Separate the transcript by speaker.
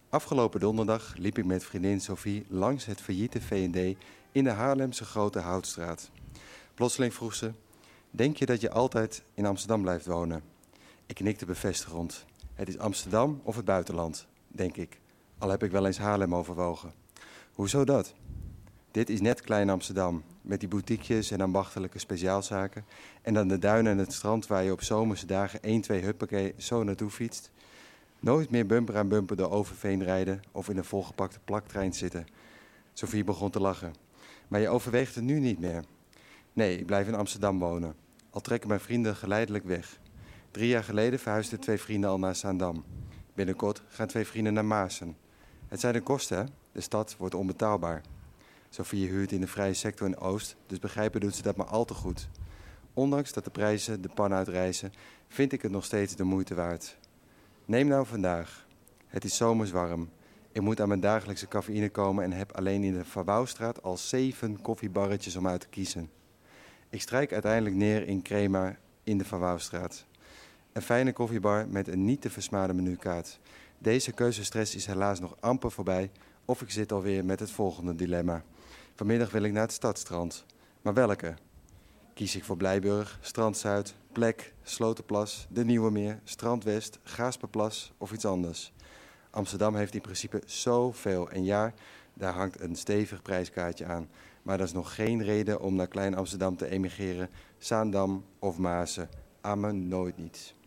Speaker 1: Afgelopen donderdag liep ik met vriendin Sophie langs het failliete V&D in de Haarlemse Grote Houtstraat. Plotseling vroeg ze: denk je dat je altijd in Amsterdam blijft wonen? Ik knikte bevestigend. Het is Amsterdam of het buitenland, denk ik. Al heb ik wel eens Haarlem overwogen. Hoezo dat? Dit is net klein Amsterdam, met die boutiquejes en ambachtelijke speciaalzaken. En dan de duinen en het strand waar je op zomerse dagen 1-2 huppakee zo naartoe fietst. Nooit meer bumper aan bumper door Overveen rijden of in een volgepakte plaktrein zitten. Sophie begon te lachen. Maar je overweegt het nu niet meer. Nee, ik blijf in Amsterdam wonen. Al trekken mijn vrienden geleidelijk weg. 3 jaar geleden verhuisden 2 vrienden al naar Zaandam. Binnenkort gaan 2 vrienden naar Maassen. Het zijn de kosten, hè? De stad wordt onbetaalbaar. Sophie huurt in de vrije sector in Oost, dus begrijpen doet ze dat maar al te goed. Ondanks dat de prijzen de pan uitreizen, vind ik het nog steeds de moeite waard. Neem nou vandaag. Het is zomers warm. Ik moet aan mijn dagelijkse cafeïne komen en heb alleen in de Van Wouwstraat al 7 koffiebarretjes om uit te kiezen. Ik strijk uiteindelijk neer in Crema in de Van Wouwstraat. Een fijne koffiebar met een niet te versmade menukaart. Deze keuzestress is helaas nog amper voorbij of ik zit alweer met het volgende dilemma. Vanmiddag wil ik naar het Stadstrand. Maar welke? Kies ik voor Blijburg, Strand Zuid, Plek, Slotenplas, De Nieuwe Meer, Strand West, Gaasperplas of iets anders? Amsterdam heeft in principe zoveel en ja, daar hangt een stevig prijskaartje aan. Maar dat is nog geen reden om naar Klein Amsterdam te emigreren, Zaandam of Maassen. Amen, nooit niet.